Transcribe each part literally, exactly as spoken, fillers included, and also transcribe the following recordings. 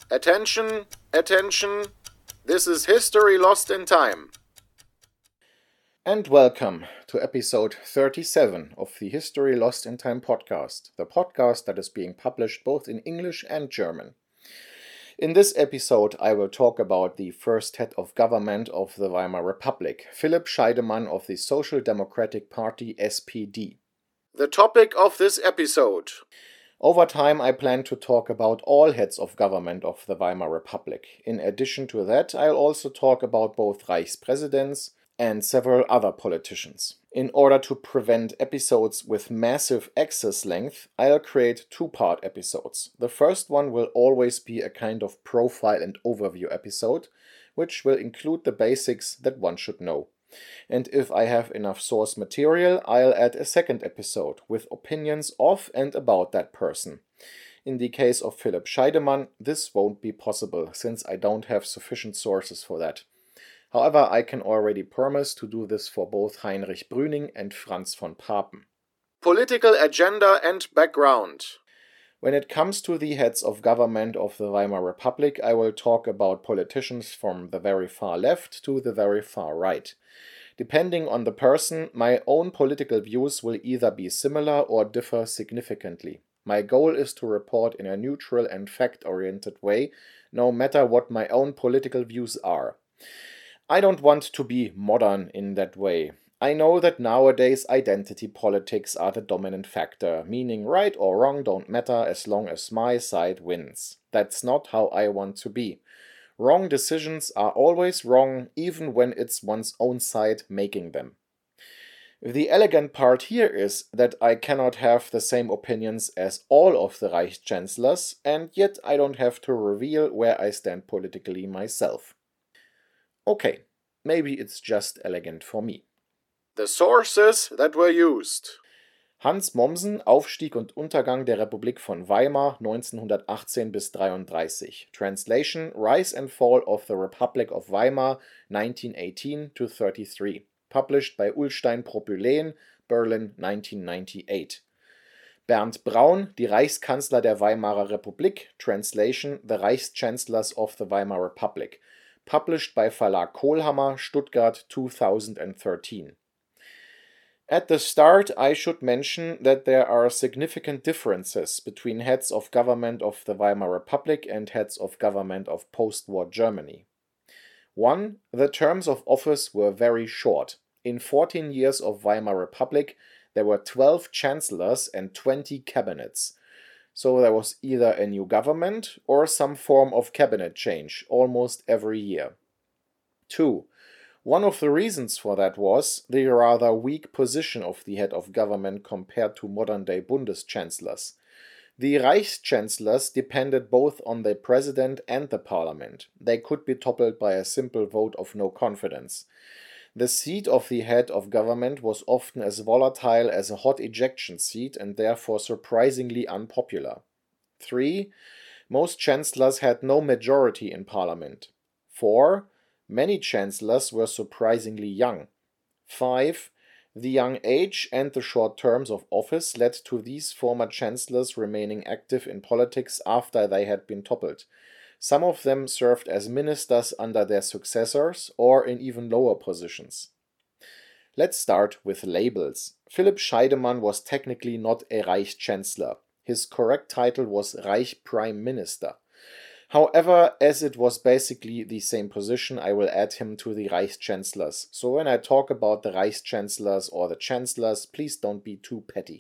Attention, attention, this is History Lost in Time. And welcome to episode thirty-seven of the History Lost in Time podcast, the podcast that is being published both in English and German. In this episode, I will talk about the first head of government of the Weimar Republic, Philipp Scheidemann of the Social Democratic Party S P D. The topic of this episode. Over time, I plan to talk about all heads of government of the Weimar Republic. In addition to that, I'll also talk about both Reichspräsidents and several other politicians. In order to prevent episodes with massive excess length, I'll create two-part episodes. The first one will always be a kind of profile and overview episode, which will include the basics that one should know. And if I have enough source material, I'll add a second episode with opinions of and about that person. In the case of Philipp Scheidemann, this won't be possible since I don't have sufficient sources for that. However, I can already promise to do this for both Heinrich Brüning and Franz von Papen. Political agenda and background. When it comes to the heads of government of the Weimar Republic, I will talk about politicians from the very far left to the very far right. Depending on the person, my own political views will either be similar or differ significantly. My goal is to report in a neutral and fact-oriented way, no matter what my own political views are. I don't want to be modern in that way. I know that nowadays identity politics are the dominant factor, meaning right or wrong don't matter as long as my side wins. That's not how I want to be. Wrong decisions are always wrong, even when it's one's own side making them. The elegant part here is that I cannot have the same opinions as all of the Reichschancellors, and yet I don't have to reveal where I stand politically myself. Okay, maybe it's just elegant for me. The sources that were used. Hans Mommsen, Aufstieg und Untergang der Republik von Weimar neunzehnhundertachtzehn bis dreiunddreißig. Translation: Rise and Fall of the Republic of Weimar nineteen eighteen to thirty-three. Published by Ullstein Propyläen, Berlin nineteen ninety-eight. Bernd Braun, Die Reichskanzler der Weimarer Republik. Translation: The Reichschancellors of the Weimar Republic. Published by Verlag Kohlhammer, Stuttgart two thousand thirteen. At the start, I should mention that there are significant differences between heads of government of the Weimar Republic and heads of government of post-war Germany. One, the terms of office were very short. In fourteen years of Weimar Republic, there were twelve chancellors and twenty cabinets. So there was either a new government or some form of cabinet change almost every year. Two, one of the reasons for that was the rather weak position of the head of government compared to modern-day Bundeschancellors. The Reichschancellors depended both on the president and the parliament. They could be toppled by a simple vote of no confidence. The seat of the head of government was often as volatile as a hot ejection seat and therefore surprisingly unpopular. Three, most chancellors had no majority in parliament. Four, many chancellors were surprisingly young. Five, the young age and the short terms of office led to these former chancellors remaining active in politics after they had been toppled. Some of them served as ministers under their successors or in even lower positions. Let's start with labels. Philipp Scheidemann was technically not a Reichschancellor. His correct title was Reich Prime Minister. However, as it was basically the same position, I will add him to the Reichschancellors. So when I talk about the Reichschancellors or the chancellors, please don't be too petty.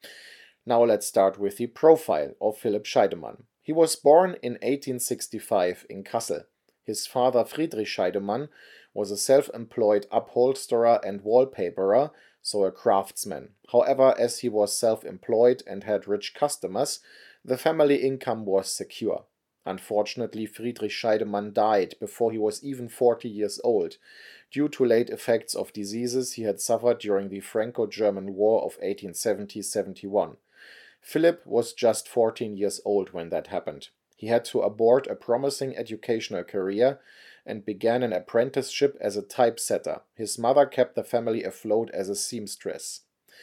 Now let's start with the profile of Philipp Scheidemann. He was born in eighteen sixty-five in Kassel. His father Friedrich Scheidemann was a self-employed upholsterer and wallpaperer, so a craftsman. However, as he was self-employed and had rich customers, the family income was secure. Unfortunately, Friedrich Scheidemann died before he was even forty years old, due to late effects of diseases he had suffered during the Franco-German War of eighteen seventy to seventy-one. Philipp was just fourteen years old when that happened. He had to abort a promising educational career and began an apprenticeship as a typesetter. His mother kept the family afloat as a seamstress.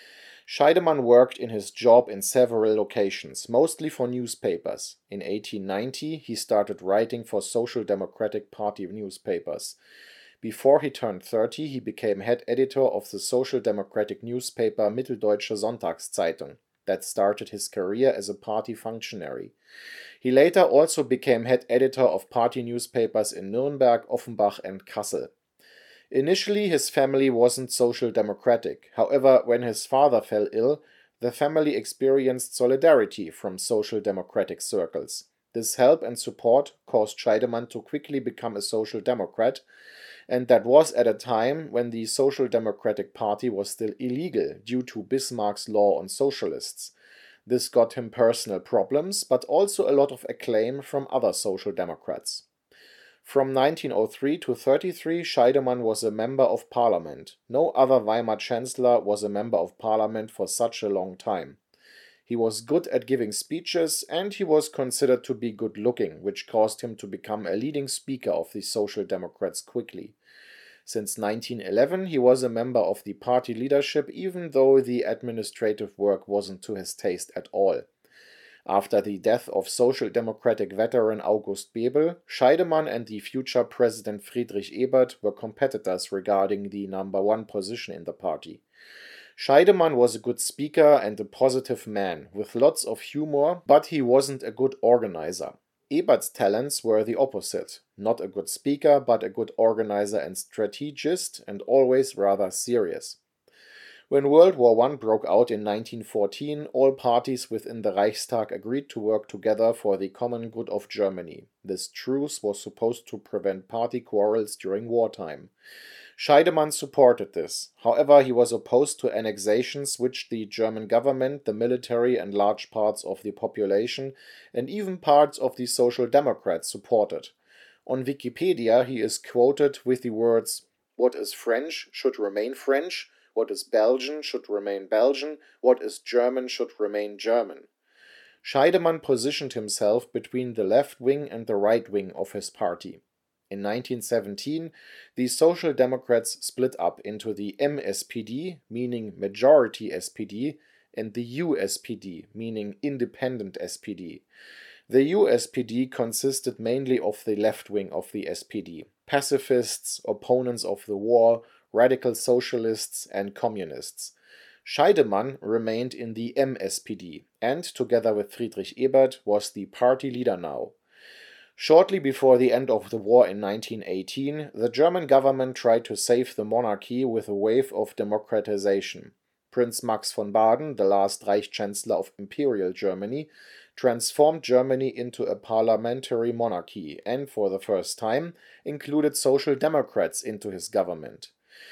Scheidemann worked in his job in several locations, mostly for newspapers. In eighteen ninety, he started writing for Social Democratic Party newspapers. Before he turned thirty, he became head editor of the Social Democratic newspaper Mitteldeutsche Sonntagszeitung. That started his career as a party functionary. He later also became head editor of party newspapers in Nuremberg, Offenbach, and Kassel. Initially, his family wasn't social democratic. However, when his father fell ill, the family experienced solidarity from social democratic circles. This help and support caused Scheidemann to quickly become a social democrat, and that was at a time when the Social Democratic Party was still illegal due to Bismarck's law on socialists. This got him personal problems, but also a lot of acclaim from other social democrats. From nineteen oh three to thirty-three, Scheidemann was a member of parliament. No other Weimar chancellor was a member of parliament for such a long time. He was good at giving speeches, and he was considered to be good-looking, which caused him to become a leading speaker of the Social Democrats quickly. Since nineteen eleven, he was a member of the party leadership, even though the administrative work wasn't to his taste at all. After the death of Social Democratic veteran August Bebel, Scheidemann and the future President Friedrich Ebert were competitors regarding the number one position in the party. Scheidemann was a good speaker and a positive man, with lots of humor, but he wasn't a good organizer. Ebert's talents were the opposite, not a good speaker, but a good organizer and strategist, and always rather serious. When World War One broke out in nineteen fourteen, all parties within the Reichstag agreed to work together for the common good of Germany. This truce was supposed to prevent party quarrels during wartime. Scheidemann supported this. However, he was opposed to annexations which the German government, the military, and large parts of the population, and even parts of the Social Democrats supported. On Wikipedia, he is quoted with the words, "What is French should remain French. What is Belgian should remain Belgian, what is German should remain German." Scheidemann positioned himself between the left wing and the right wing of his party. In nineteen seventeen, the Social Democrats split up into the M S P D, meaning Majority S P D, and the U S P D, meaning Independent S P D. The U S P D consisted mainly of the left wing of the S P D, pacifists, opponents of the war, radical socialists, and communists. Scheidemann remained in the M S P D and, together with Friedrich Ebert, was the party leader now. Shortly before the end of the war in nineteen eighteen, the German government tried to save the monarchy with a wave of democratization. Prince Max von Baden, the last Reich Chancellor of Imperial Germany, transformed Germany into a parliamentary monarchy and, for the first time, included Social Democrats into his government.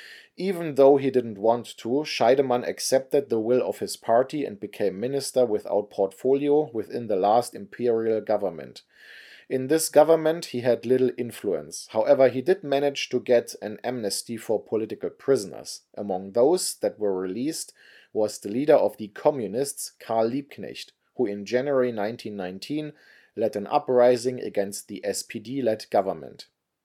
Even though he didn't want to, Scheidemann accepted the will of his party and became minister without portfolio within the last imperial government. In this government he had little influence. However, he did manage to get an amnesty for political prisoners. Among those that were released was the leader of the Communists, Karl Liebknecht, who in January nineteen nineteen led an uprising against the S P D-led government.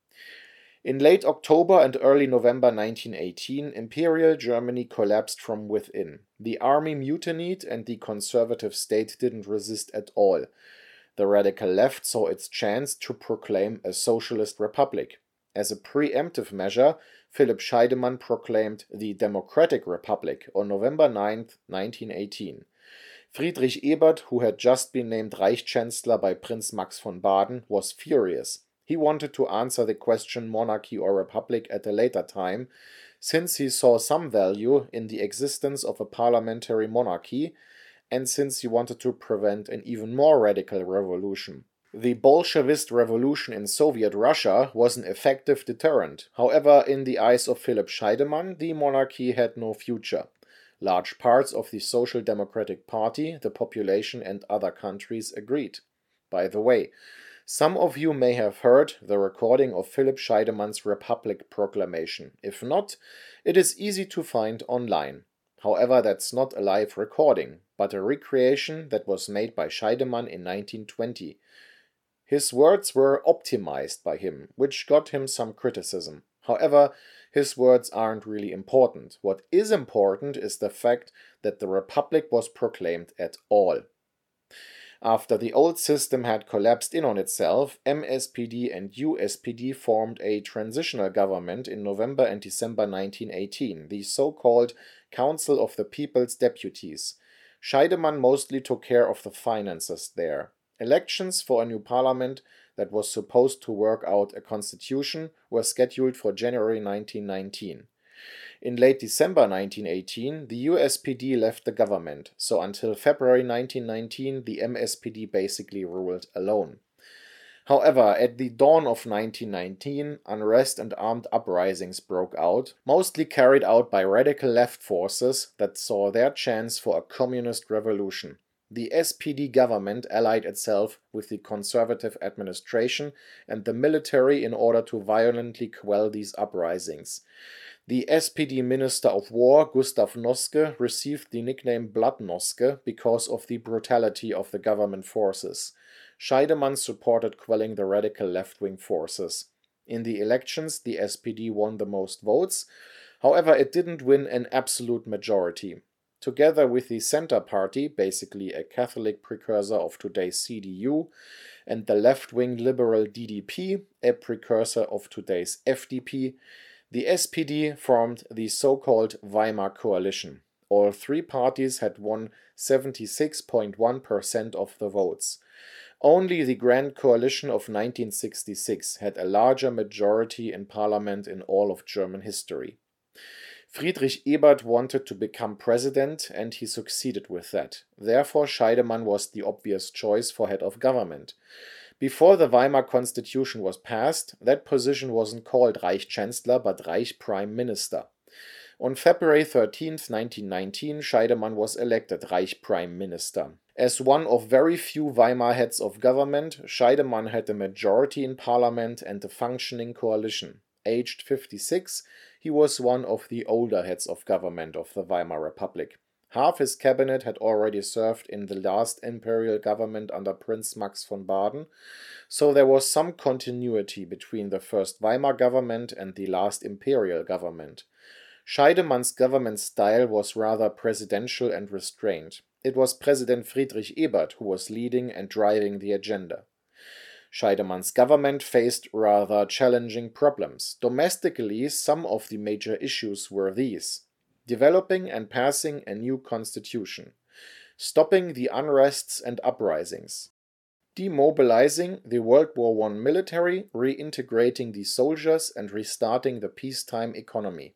In late October and early November nineteen eighteen, Imperial Germany collapsed from within. The army mutinied and the conservative state didn't resist at all. The radical left saw its chance to proclaim a socialist republic. As a preemptive measure, Philipp Scheidemann proclaimed the Democratic Republic on November ninth, nineteen eighteen. Friedrich Ebert, who had just been named Reich Chancellor by Prince Max von Baden, was furious. He wanted to answer the question monarchy or republic at a later time, since he saw some value in the existence of a parliamentary monarchy, and since he wanted to prevent an even more radical revolution. The Bolshevist revolution in Soviet Russia was an effective deterrent. However, in the eyes of Philipp Scheidemann, the monarchy had no future. Large parts of the Social Democratic Party, the population, and other countries agreed. By the way, some of you may have heard the recording of Philipp Scheidemann's Republic Proclamation. If not, it is easy to find online. However, that's not a live recording, but a recreation that was made by Scheidemann in nineteen twenty. His words were optimized by him, which got him some criticism. However, his words aren't really important. What is important is the fact that the Republic was proclaimed at all. After the old system had collapsed in on itself, M S P D and U S P D formed a transitional government in November and December nineteen eighteen, the so-called Council of the People's Deputies. Scheidemann mostly took care of the finances there. Elections for a new parliament that was supposed to work out a constitution were scheduled for January nineteen nineteen. In late December nineteen eighteen, the U S P D left the government, so until February nineteen nineteen the M S P D basically ruled alone. However, at the dawn of nineteen nineteen, unrest and armed uprisings broke out, mostly carried out by radical left forces that saw their chance for a communist revolution. The S P D government allied itself with the conservative administration and the military in order to violently quell these uprisings. The S P D Minister of War, Gustav Noske, received the nickname Blood Noske because of the brutality of the government forces. Scheidemann supported quelling the radical left-wing forces. In the elections, the S P D won the most votes. However, it didn't win an absolute majority. Together with the Center Party, basically a Catholic precursor of today's C D U, and the left-wing liberal D D P, a precursor of today's F D P, the S P D formed the so-called Weimar Coalition. All three parties had won seventy-six point one percent of the votes. Only the Grand Coalition of nineteen sixty-six had a larger majority in parliament in all of German history. Friedrich Ebert wanted to become president, and he succeeded with that. Therefore, Scheidemann was the obvious choice for head of government. Before the Weimar Constitution was passed, that position wasn't called Reichschancellor but Reich Prime Minister. On February thirteenth, nineteen nineteen, Scheidemann was elected Reich Prime Minister. As one of very few Weimar heads of government, Scheidemann had a majority in parliament and a functioning coalition. Aged fifty-six, he was one of the older heads of government of the Weimar Republic. Half his cabinet had already served in the last imperial government under Prince Max von Baden, so there was some continuity between the first Weimar government and the last imperial government. Scheidemann's government style was rather presidential and restrained. It was President Friedrich Ebert who was leading and driving the agenda. Scheidemann's government faced rather challenging problems. Domestically, some of the major issues were these: developing and passing a new constitution, stopping the unrests and uprisings, demobilizing the World War One military, reintegrating the soldiers and restarting the peacetime economy,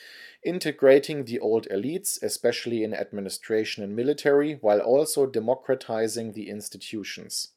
integrating the old elites, especially in administration and military, while also democratizing the institutions.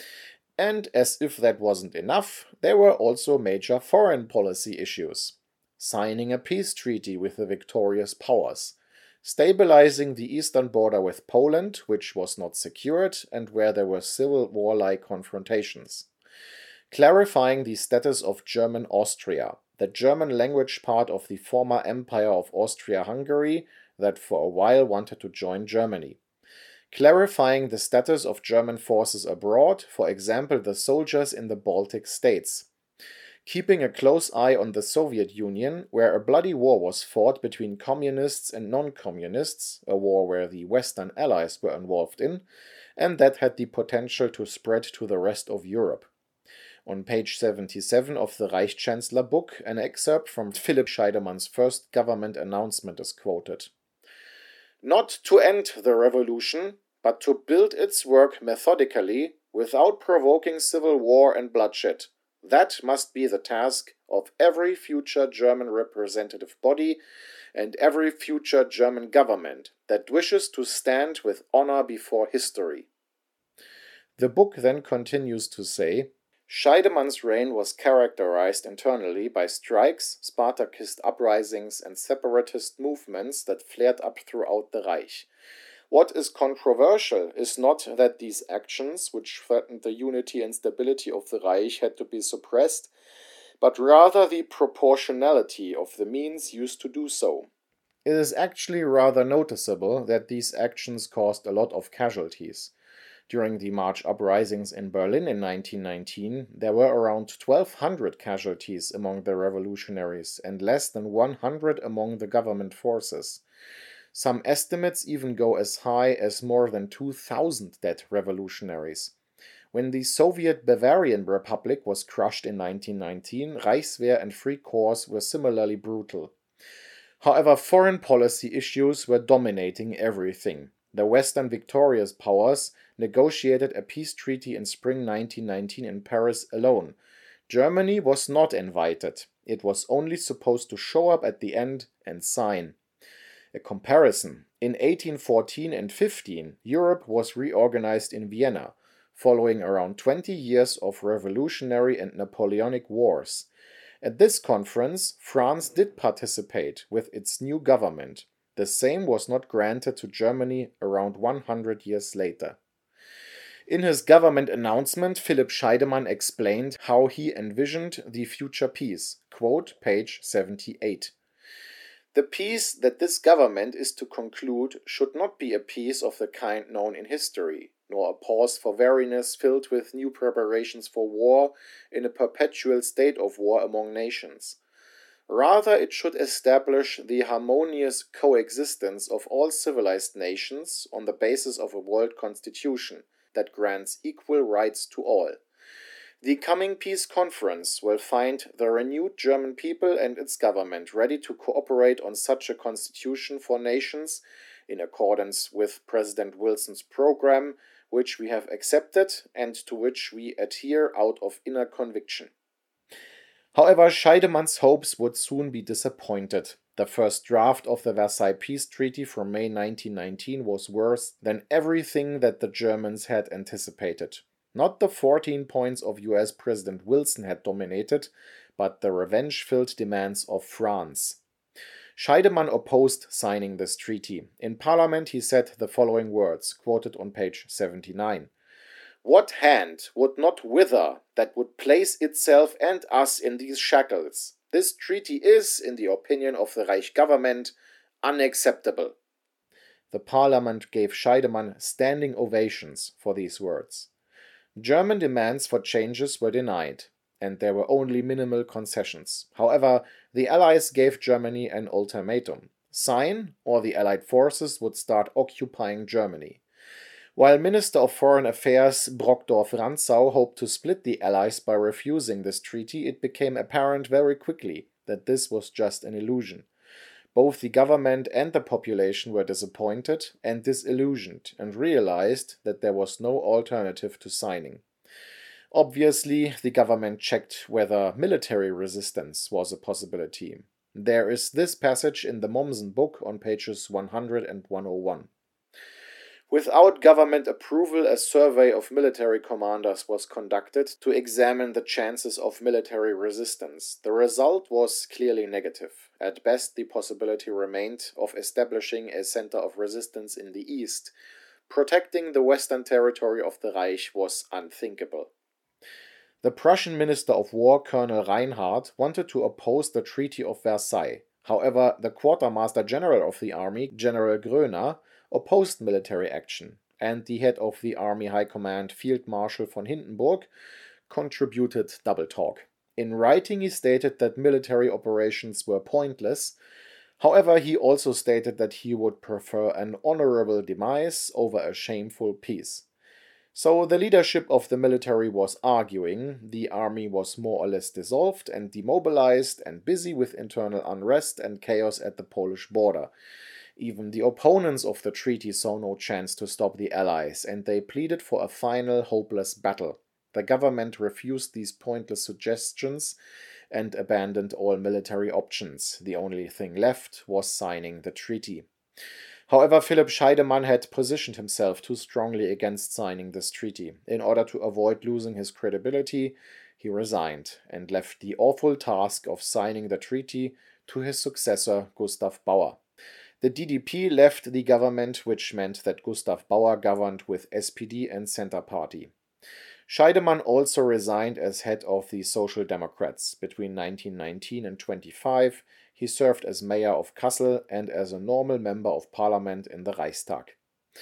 And as if that wasn't enough, there were also major foreign policy issues. Signing a peace treaty with the victorious powers, stabilizing the eastern border with Poland, which was not secured and where there were civil war-like confrontations, clarifying the status of German Austria, the German-language part of the former Empire of Austria-Hungary that for a while wanted to join Germany, clarifying the status of German forces abroad, for example the soldiers in the Baltic states, keeping a close eye on the Soviet Union, where a bloody war was fought between communists and non-communists, a war where the Western allies were involved in, and that had the potential to spread to the rest of Europe. On page seventy-seven of the Reichschancellor book, an excerpt from Philipp Scheidemann's first government announcement is quoted. Not to end the revolution, but to build its work methodically, without provoking civil war and bloodshed. That must be the task of every future German representative body and every future German government that wishes to stand with honor before history. The book then continues to say, Scheidemann's reign was characterized internally by strikes, Spartakist uprisings, and separatist movements that flared up throughout the Reich. What is controversial is not that these actions, which threatened the unity and stability of the Reich, had to be suppressed, but rather the proportionality of the means used to do so. It is actually rather noticeable that these actions caused a lot of casualties. During the March uprisings in Berlin in nineteen nineteen, there were around twelve hundred casualties among the revolutionaries and less than one hundred among the government forces. Some estimates even go as high as more than two thousand dead revolutionaries. When the Soviet Bavarian Republic was crushed in nineteen nineteen, Reichswehr and Free Corps were similarly brutal. However, foreign policy issues were dominating everything. The Western victorious powers negotiated a peace treaty in spring nineteen nineteen in Paris alone. Germany was not invited. It was only supposed to show up at the end and sign. A comparison: in eighteen fourteen and fifteen, Europe was reorganized in Vienna, following around twenty years of revolutionary and Napoleonic wars. At this conference, France did participate with its new government. The same was not granted to Germany around one hundred years later. In his government announcement, Philipp Scheidemann explained how he envisioned the future peace. Quote, page seventy-eight. The peace that this government is to conclude should not be a peace of the kind known in history, nor a pause for weariness filled with new preparations for war in a perpetual state of war among nations. Rather, it should establish the harmonious coexistence of all civilized nations on the basis of a world constitution that grants equal rights to all. The coming peace conference will find the renewed German people and its government ready to cooperate on such a constitution for nations in accordance with President Wilson's program, which we have accepted and to which we adhere out of inner conviction. However, Scheidemann's hopes would soon be disappointed. The first draft of the Versailles Peace Treaty from May nineteen nineteen was worse than everything that the Germans had anticipated. Not the fourteen points of U S President Wilson had dominated, but the revenge-filled demands of France. Scheidemann opposed signing this treaty. In Parliament he said the following words, quoted on page seventy-nine. What hand would not wither that would place itself and us in these shackles? This treaty is, in the opinion of the Reich government, unacceptable. The Parliament gave Scheidemann standing ovations for these words. German demands for changes were denied, and there were only minimal concessions. However, the Allies gave Germany an ultimatum. Sign, or the Allied forces would start occupying Germany. While Minister of Foreign Affairs Brockdorff-Rantzau hoped to split the Allies by refusing this treaty, it became apparent very quickly that this was just an illusion. Both the government and the population were disappointed and disillusioned and realized that there was no alternative to signing. Obviously, the government checked whether military resistance was a possibility. There is this passage in the Mommsen book on pages one hundred and one oh one. Without government approval, a survey of military commanders was conducted to examine the chances of military resistance. The result was clearly negative. At best, the possibility remained of establishing a center of resistance in the east. Protecting the western territory of the Reich was unthinkable. The Prussian Minister of War, Colonel Reinhardt, wanted to oppose the Treaty of Versailles. However, the Quartermaster General of the Army, General Groener, opposed military action, and the head of the Army High Command, Field Marshal von Hindenburg, contributed double talk. In writing, he stated that military operations were pointless. However, he also stated that he would prefer an honorable demise over a shameful peace. So the leadership of the military was arguing, the army was more or less dissolved and demobilized and busy with internal unrest and chaos at the Polish border. Even the opponents of the treaty saw no chance to stop the Allies, and they pleaded for a final, hopeless battle. The government refused these pointless suggestions and abandoned all military options. The only thing left was signing the treaty. However, Philipp Scheidemann had positioned himself too strongly against signing this treaty. In order to avoid losing his credibility, he resigned and left the awful task of signing the treaty to his successor, Gustav Bauer. The D D P left the government, which meant that Gustav Bauer governed with S P D and Center Party. Scheidemann also resigned as head of the Social Democrats. Between nineteen nineteen and twenty-five, he served as mayor of Kassel and as a normal member of parliament in the Reichstag.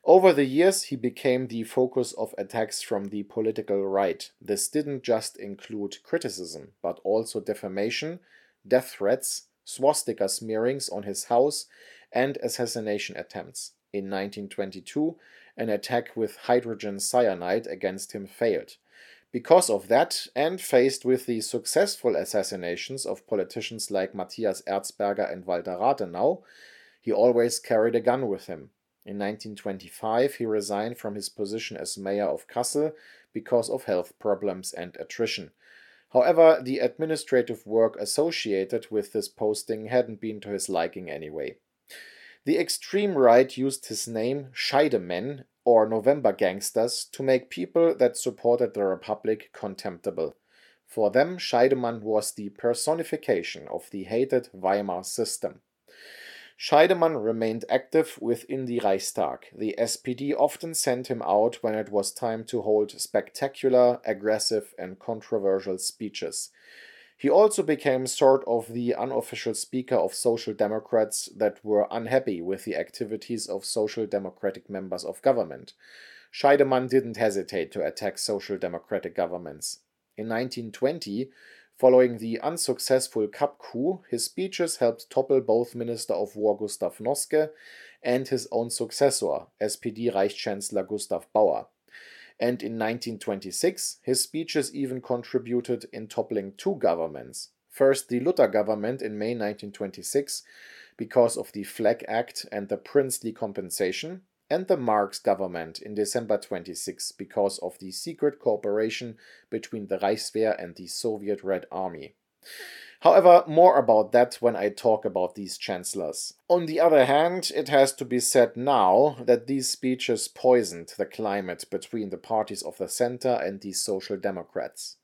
Over the years, he became the focus of attacks from the political right. This didn't just include criticism, but also defamation, death threats, swastika smearings on his house, and assassination attempts. In nineteen twenty-two, an attack with hydrogen cyanide against him failed. Because of that, and faced with the successful assassinations of politicians like Matthias Erzberger and Walter Rathenau, he always carried a gun with him. In nineteen twenty-five, he resigned from his position as mayor of Kassel because of health problems and attrition. However, the administrative work associated with this posting hadn't been to his liking anyway. The extreme right used his name, Scheidemann, or November Gangsters, to make people that supported the Republic contemptible. For them, Scheidemann was the personification of the hated Weimar system. Scheidemann remained active within the Reichstag. The S P D often sent him out when it was time to hold spectacular, aggressive, and controversial speeches. He also became sort of the unofficial speaker of Social Democrats that were unhappy with the activities of Social Democratic members of government. Scheidemann didn't hesitate to attack Social Democratic governments. In nineteen twenty, following the unsuccessful Kapp coup, his speeches helped topple both Minister of War Gustav Noske and his own successor, S P D Reichschancellor Gustav Bauer. And in nineteen twenty-six, his speeches even contributed in toppling two governments. First, the Luther government in May nineteen twenty-six, because of the Flag Act and the princely compensation, and the Marx government in December twenty-six, because of the secret cooperation between the Reichswehr and the Soviet Red Army. However, more about that when I talk about these chancellors. On the other hand, it has to be said now that these speeches poisoned the climate between the parties of the center and the Social Democrats.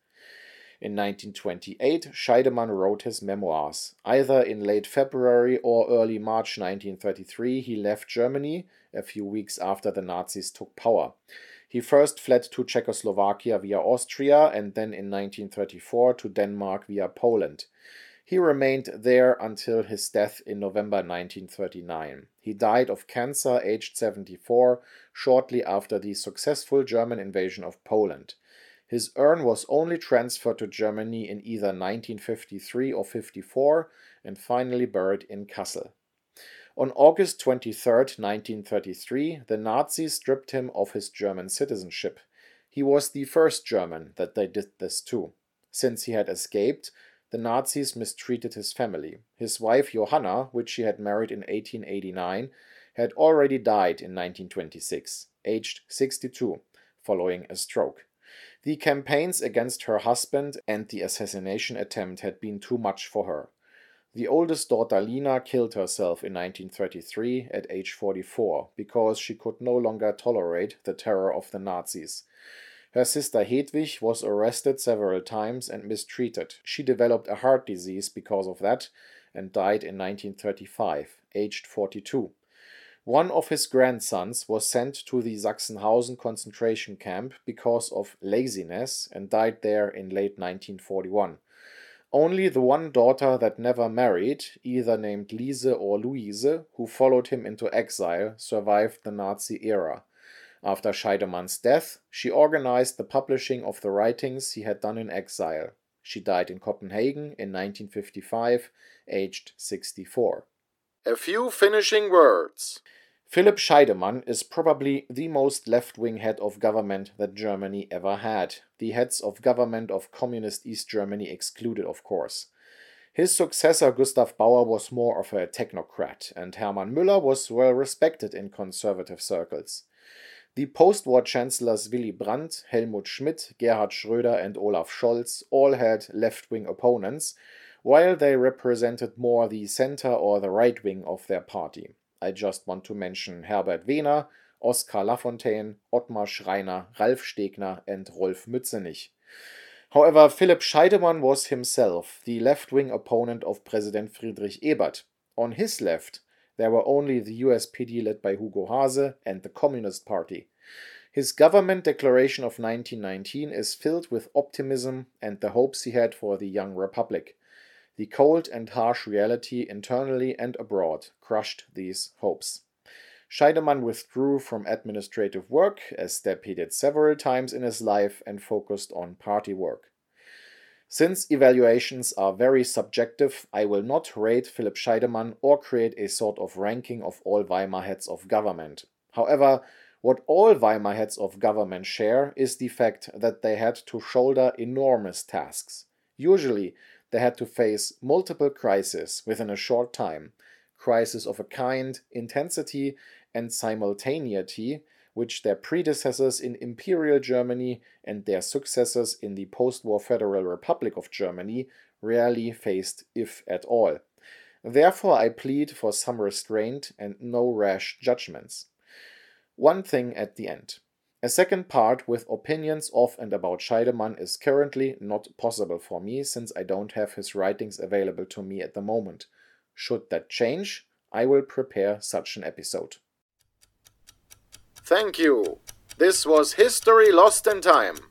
In nineteen twenty-eight, Scheidemann wrote his memoirs. Either in late February or early March nineteen thirty-three, he left Germany a few weeks after the Nazis took power. He first fled to Czechoslovakia via Austria and then in nineteen thirty-four to Denmark via Poland. He remained there until his death in November nineteen thirty-nine. He died of cancer aged seventy-four, shortly after the successful German invasion of Poland. His urn was only transferred to Germany in either nineteen fifty-three or fifty-four and finally buried in Kassel. On August twenty-third, nineteen thirty-three, the Nazis stripped him of his German citizenship. He was the first German that they did this to. Since he had escaped, the Nazis mistreated his family. His wife Johanna, which she had married in eighteen eighty-nine, had already died in nineteen twenty-six, aged sixty-two, following a stroke. The campaigns against her husband and the assassination attempt had been too much for her. The oldest daughter Lina killed herself in nineteen thirty-three at age forty-four because she could no longer tolerate the terror of the Nazis. Her sister Hedwig was arrested several times and mistreated. She developed a heart disease because of that and died in nineteen thirty-five, aged forty-two. One of his grandsons was sent to the Sachsenhausen concentration camp because of laziness and died there in late nineteen forty-one. Only the one daughter that never married, either named Lise or Louise, who followed him into exile, survived the Nazi era. After Scheidemann's death, she organized the publishing of the writings he had done in exile. She died in Copenhagen in nineteen fifty-five, aged sixty-four. A few finishing words. Philipp Scheidemann is probably the most left-wing head of government that Germany ever had, the heads of government of Communist East Germany excluded, of course. His successor Gustav Bauer was more of a technocrat, and Hermann Müller was well respected in conservative circles. The post-war chancellors Willy Brandt, Helmut Schmidt, Gerhard Schröder and Olaf Scholz all had left-wing opponents, while they represented more the center or the right wing of their party. I just want to mention Herbert Wehner, Oskar Lafontaine, Ottmar Schreiner, Ralf Stegner and Rolf Mützenich. However, Philipp Scheidemann was himself the left-wing opponent of President Friedrich Ebert. On his left, there were only the U S P D led by Hugo Haase and the Communist Party. His government declaration of nineteen nineteen is filled with optimism and the hopes he had for the young republic. The cold and harsh reality internally and abroad crushed these hopes. Scheidemann withdrew from administrative work, a step he did several times in his life, and focused on party work. Since evaluations are very subjective, I will not rate Philipp Scheidemann or create a sort of ranking of all Weimar heads of government. However, what all Weimar heads of government share is the fact that they had to shoulder enormous tasks. Usually, they had to face multiple crises within a short time, crises of a kind, intensity, and simultaneity which their predecessors in Imperial Germany and their successors in the post-war Federal Republic of Germany rarely faced, if at all. Therefore, I plead for some restraint and no rash judgments. One thing at the end. A second part with opinions of and about Scheidemann is currently not possible for me since I don't have his writings available to me at the moment. Should that change, I will prepare such an episode. Thank you. This was History Lost in Time.